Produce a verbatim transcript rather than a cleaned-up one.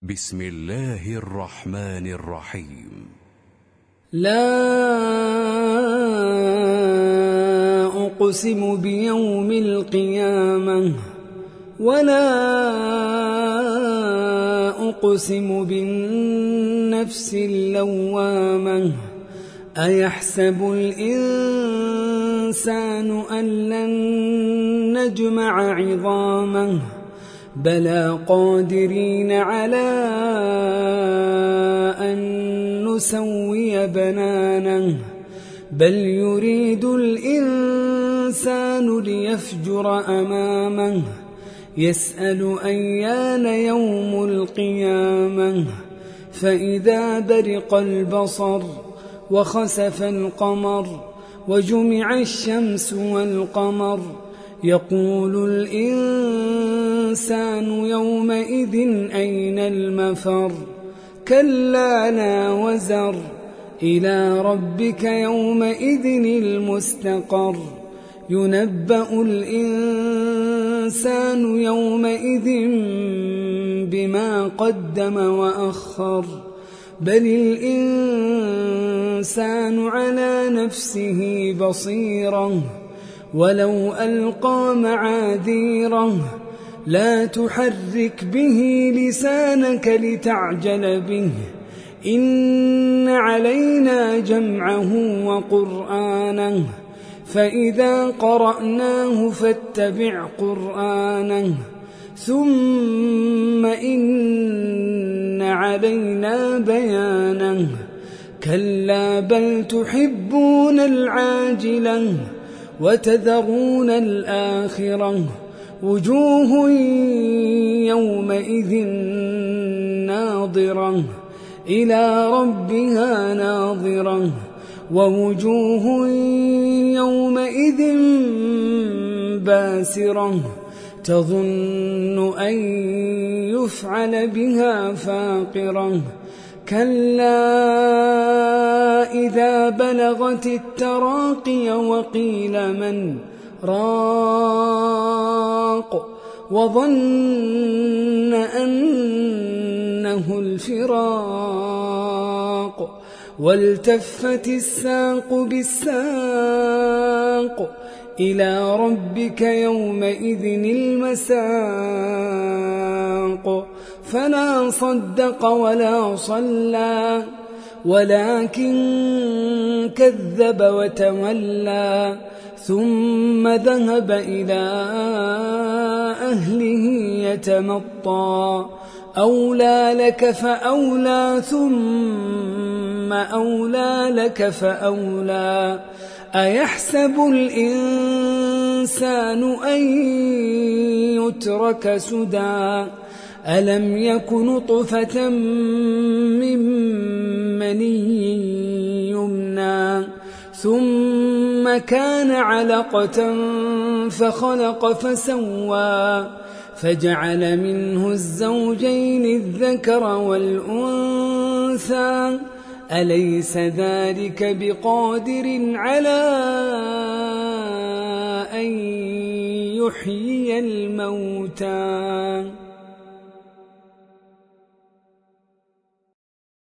بسم الله الرحمن الرحيم. لا أقسم بيوم القيامة ولا أقسم بالنفس اللوامة أيحسب الإنسان أن لن نجمع عظامه بلى قادرين على أن نسوي بنانه بل يريد الإنسان ليفجر أمامه يسأل أيان يوم القيامة فإذا برق البصر وخسف القمر وجمع الشمس والقمر يقول الإنسان يومئذ أين المفر كلا لا وزر إلى ربك يومئذ المستقر ينبأ الإنسان يومئذ بما قدم وأخر بل الإنسان على نفسه بصيرة ولو ألقى معاذيره لا تحرك به لسانك لتعجل به إن علينا جمعه وقرآنه فإذا قرأناه فاتبع قرآنه ثم إن علينا بيانه كلا بل تحبون العاجلة وتذرون الآخرة وجوه يومئذ ناظرة إلى ربها ناظرة ووجوه يومئذ باسرة تظن أن يفعل بها فاقرة كلا إذا بلغت التراقي وقيل من راق وظن أنه الفراق والتفت الساق بالساق إلى ربك يومئذ المساق فلا صدق ولا صلى ولكن كذب وتولى ثم ذهب إلى أهله يتمطى أولى لك فأولى ثم أولى لك فأولى أيحسب الإنسان أن يترك سدى ألم يك نطفة من مني يمنى ثم كان علقة فخلق فسوى فجعل منه الزوجين الذكر والأنثى أليس ذلك بقادر على أن يحيي الموتى